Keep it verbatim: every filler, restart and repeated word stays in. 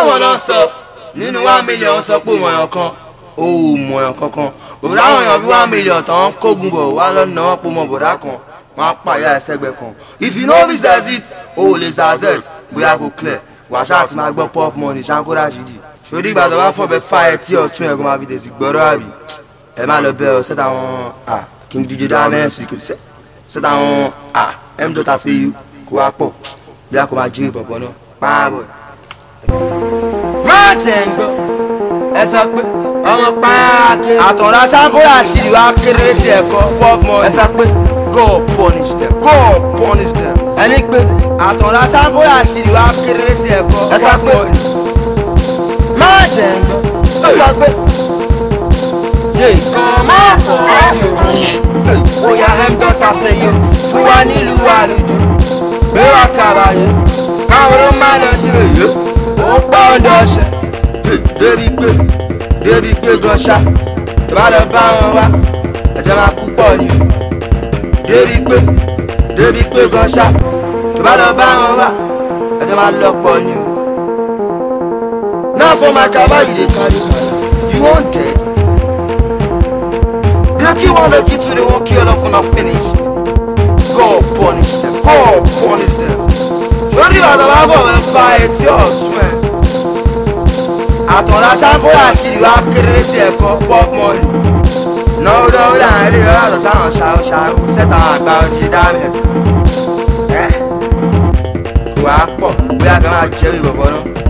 wọn lọ sọ nínú one million sọ pé mọ̀yàn kan ó mọ̀yàn kankan òrà àwọn èèyàn bí one million tán kógun bọ̀ wá lọ́nà wọn pọ̀ mọ́ bọ̀dá kan wọn á pààyà ẹsẹ̀gbẹ̀ kan if you no research it o lè zazet bóyá kò clear wàṣà àti máa gbọ́ puff money ṣankóra ṣìdì ṣòdì ìgbàdàn wá fọ̀bẹ fa ẹtí ọ̀tún ẹ̀ kó máa fi tèsí gbọ́dọ̀ àbí ẹ má lọ bẹ́ẹ̀ ọ sẹ́ta wọn King D J Diamond sẹ́ta wọn M Dota say you kó wá pọ̀ bí a kò máa jí ìbọ̀bọ̀ náà pààbọ̀. má jẹ́ ń gbọ́ ẹ sọ pé ọmọ pààkì àtọ̀rọ̀ ṣàkóyà ṣì wá kéré tí ẹ̀kọ́ puff money ẹ sọ pé God punish them God punish them ẹni pé àtọ̀rọ̀ ṣàkóyà ṣì wá kéré tí ẹ̀kọ́ ẹ sọ pé má jẹ́ ń gbọ́ ẹ sọ pé ọmọ pọ̀ bóyá M Dota say you fún wa nílùú àlùjù bẹ́ẹ̀ wá ti àbáyé káwọn ló máa lọ sí èyí ó pọ̀ ọ̀dọ̀ ọ̀sẹ̀ débi pé débi pé gọ́ṣà tó bá lọ bá wọn wá ẹ̀jẹ̀ máa kú pọ̀ ni débi pé débi pé gọ́ṣà tó bá lọ bá wọn wá ẹ̀jẹ̀ máa lọ pọ̀ ni. Now for my kaba you dey carry you wan dead lucky one lucky two they wan kill off una finish God punish them God punish them. Sori ọ̀dọ̀ wa bọ̀ wẹ́ fa etí ọ̀tún ẹ̀ àtọ̀rọ̀ ṣàkóyà ṣì wá kéré sí ẹ̀kọ́ puff money náà ó dánwó láàrin ilé ọ̀rọ̀ sáwọn ṣàrò ṣàrò sẹ́ta àgbà òdìdí dámẹ́sì ẹ̀ kò wá pọ̀ bóyá kan máa jẹ́ ìbọ̀bọ̀ náà.